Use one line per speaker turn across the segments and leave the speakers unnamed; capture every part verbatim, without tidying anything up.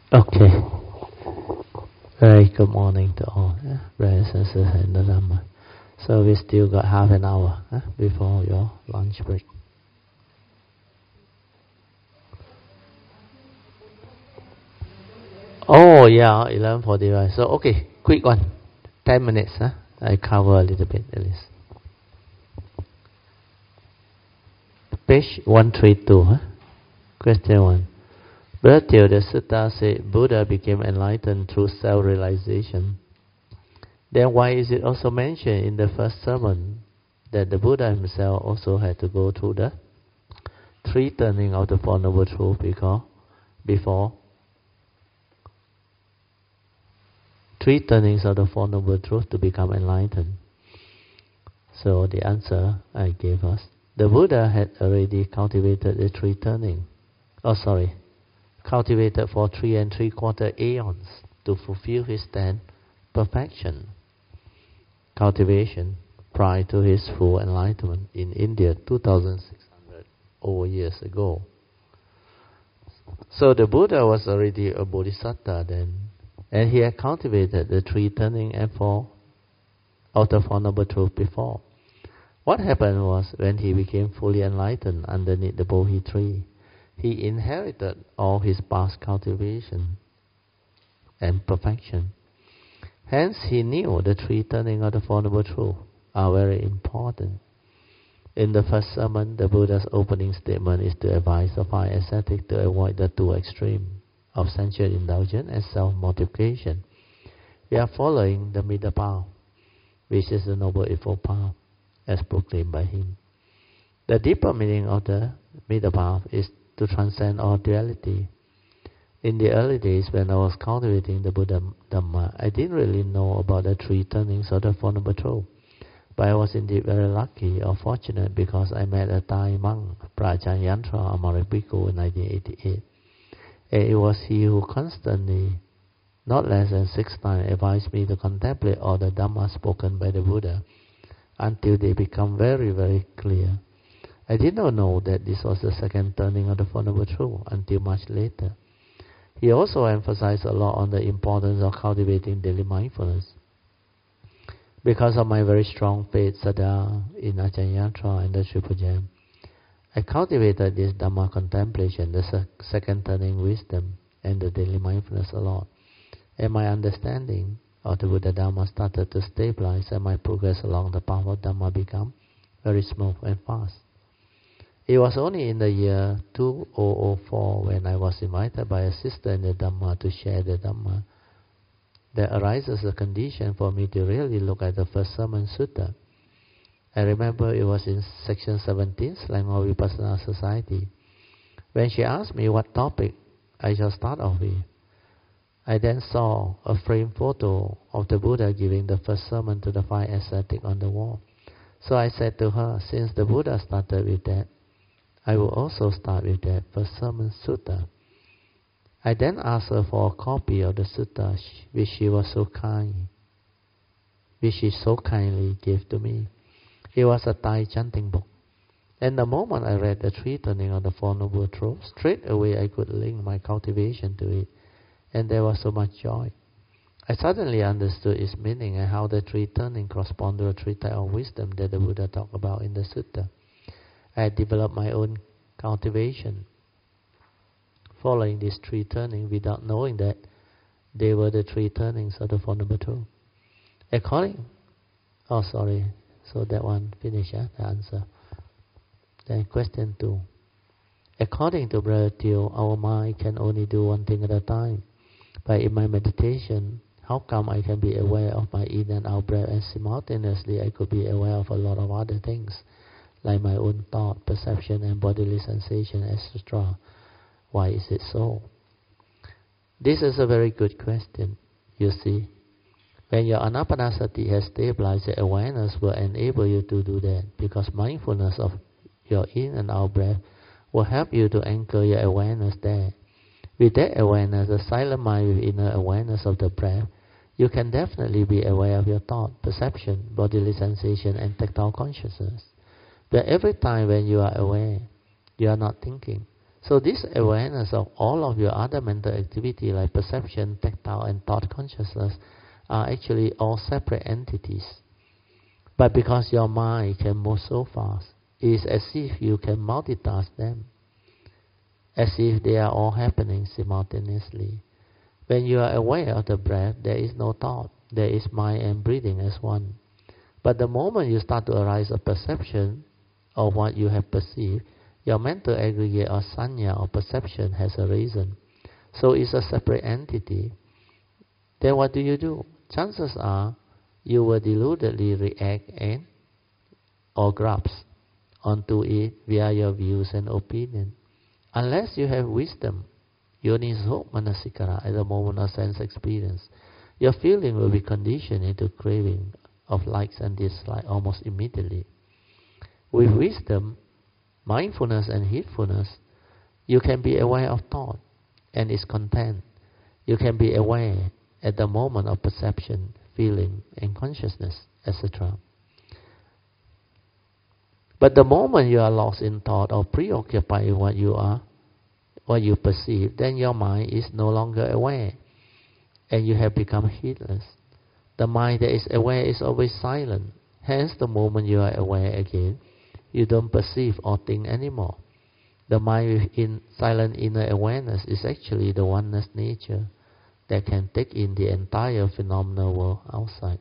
Okay. Very good morning to all, eh? Brothers and sisters in the Dhamma. So we still got half an hour eh? before your lunch break. Oh yeah, eleven forty-five. So okay, quick one. Ten minutes. Huh? I cover a little bit at least. Page one thirty-two. Huh? Question one. Brother the Sutta said Buddha became enlightened through self-realization. Then why is it also mentioned in the first sermon that the Buddha himself also had to go through the three turning of the Four Noble Truths because before three turnings of the Four Noble Truths to become enlightened? So the answer I gave us, the Buddha had already cultivated the three turning. Oh sorry, cultivated for three and three quarter aeons to fulfill his ten perfection. Cultivation prior to his full enlightenment in India two thousand six hundred over years ago. So the Buddha was already a Bodhisattva then, and he had cultivated the three turning and four of the Four Noble Truths before. What happened was when he became fully enlightened underneath the Bodhi tree, he inherited all his past cultivation and perfection. Hence, he knew the three turning of the Four Noble Truths are very important. In the first sermon, the Buddha's opening statement is to advise the five ascetics to avoid the two extremes of sensual indulgence and self-mortification. We are following the middle path, which is the Noble Eightfold Path, as proclaimed by him. The deeper meaning of the middle path is to transcend all duality. In the early days when I was cultivating the Buddha Dhamma, I didn't really know about the three turnings of the Four Noble Truths. But I was indeed very lucky or fortunate because I met a Thai monk, Prajahn Yantra Amari Bhikkhu, in nineteen eighty-eight. And it was he who constantly, not less than six times, advised me to contemplate all the Dhamma spoken by the Buddha until they become very, very clear. I did not know that this was the second turning of the Four Noble Truths until much later. He also emphasized a lot on the importance of cultivating daily mindfulness. Because of my very strong faith, Sada, in Ajahn Yantra and the Triple Gem, I cultivated this Dhamma contemplation, the sec second turning wisdom, and the daily mindfulness a lot. And my understanding of the Buddha Dhamma started to stabilize, and my progress along the path of Dhamma became very smooth and fast. It was only in the year two thousand four when I was invited by a sister in the Dhamma to share the Dhamma that arises a condition for me to really look at the first sermon sutta. I remember it was in section seventeen, Selangor Vipassana Society, when she asked me what topic I shall start off with. I then saw a framed photo of the Buddha giving the first sermon to the five ascetics on the wall. So I said to her, since the Buddha started with that, I will also start with that first sermon sutta. I then asked her for a copy of the sutta, which she was so kind, which she so kindly gave to me. It was a Thai chanting book. And the moment I read the three turning of the Four Noble Truths, straight away I could link my cultivation to it, and there was so much joy. I suddenly understood its meaning and how the three turning correspond to the three types of wisdom that the Buddha talked about in the sutta. I had developed my own cultivation following this three turning without knowing that they were the three turnings of the Four Noble Truths. According, oh sorry, so that one finished, yeah, the answer. Then question two. According to Brother Teo, our mind can only do one thing at a time. But in my meditation, how come I can be aware of my in and out breath and simultaneously I could be aware of a lot of other things, like my own thought, perception and bodily sensation, et cetera. Why is it so? This is a very good question. You see, when your anapanasati has stabilized, the awareness will enable you to do that, because mindfulness of your in and out breath will help you to anchor your awareness there. With that awareness, the silent mind with inner awareness of the breath, you can definitely be aware of your thought, perception, bodily sensation and tactile consciousness. But every time when you are aware, you are not thinking. So this awareness of all of your other mental activity like perception, tactile and thought consciousness are actually all separate entities. But because your mind can move so fast, it is as if you can multitask them, as if they are all happening simultaneously. When you are aware of the breath, there is no thought. There is mind and breathing as one. But the moment you start to arise a perception of what you have perceived, your mental aggregate or sanya or perception has arisen. So it's a separate entity. Then what do you do? Chances are you will deludedly react and or grasp onto it via your views and opinion. Unless you have wisdom, yoniso manasikara, at the moment of sense experience, your feeling will be conditioned into craving of likes and dislikes almost immediately. With wisdom, mindfulness and heedfulness, you can be aware of thought and its content. You can be aware at the moment of perception, feeling and consciousness, et cetera. But the moment you are lost in thought or preoccupied with what you are, what you perceive, then your mind is no longer aware and you have become heedless. The mind that is aware is always silent. Hence, the moment you are aware again, you don't perceive or think anymore. The mind within silent inner awareness is actually the oneness nature that can take in the entire phenomenal world outside.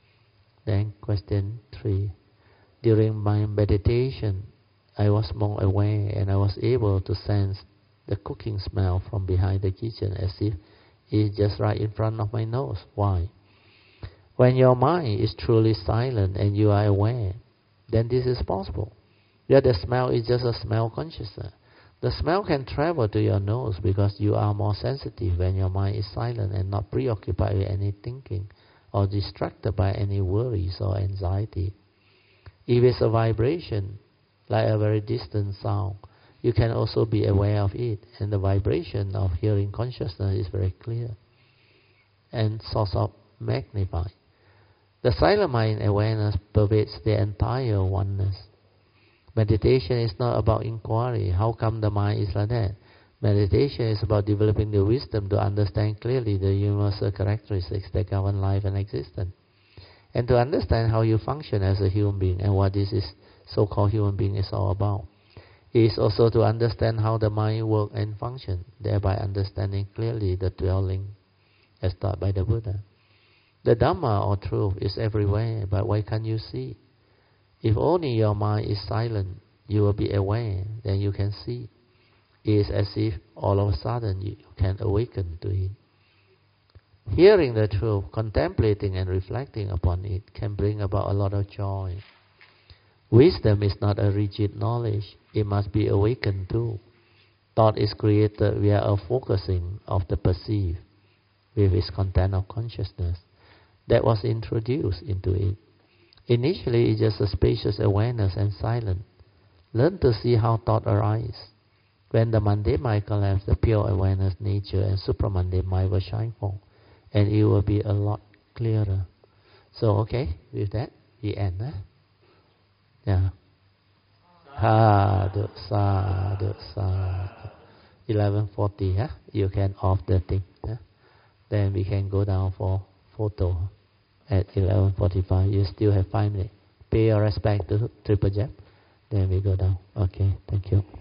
Then question three. During my meditation, I was more aware and I was able to sense the cooking smell from behind the kitchen as if it's just right in front of my nose. Why? When your mind is truly silent and you are aware, then this is possible. Where the smell is just a smell consciousness. The smell can travel to your nose because you are more sensitive when your mind is silent and not preoccupied with any thinking or distracted by any worries or anxiety. If it's a vibration, like a very distant sound, you can also be aware of it, and the vibration of hearing consciousness is very clear and sort of magnified. The silent mind awareness pervades the entire oneness. Meditation is not about inquiry. How come the mind is like that? Meditation is about developing the wisdom to understand clearly the universal characteristics that govern life and existence, and to understand how you function as a human being and what this is so-called human being is all about. It is also to understand how the mind works and functions, thereby understanding clearly the dwelling as taught by the Buddha. The Dhamma or truth is everywhere, but why can't you see? If only your mind is silent, you will be aware, then you can see. It is as if all of a sudden you can awaken to it. Hearing the truth, contemplating and reflecting upon it can bring about a lot of joy. Wisdom is not a rigid knowledge, it must be awakened too. Thought is created via a focusing of the perceived with its content of consciousness that was introduced into it. Initially, it's just a spacious awareness and silence. Learn to see how thought arises. When the mundane mind collapses, the pure awareness nature and supramundane mind will shine forth, and it will be a lot clearer. So, okay, with that, we end. Eh? Yeah. Sadhu, sadhu, sadhu. eleven forty, yeah? You can off the thing. Yeah? Then we can go down for photo at eleven forty-five. You still have five minutes. Pay your respect to Triple Jap. Then we go down. Okay, thank you.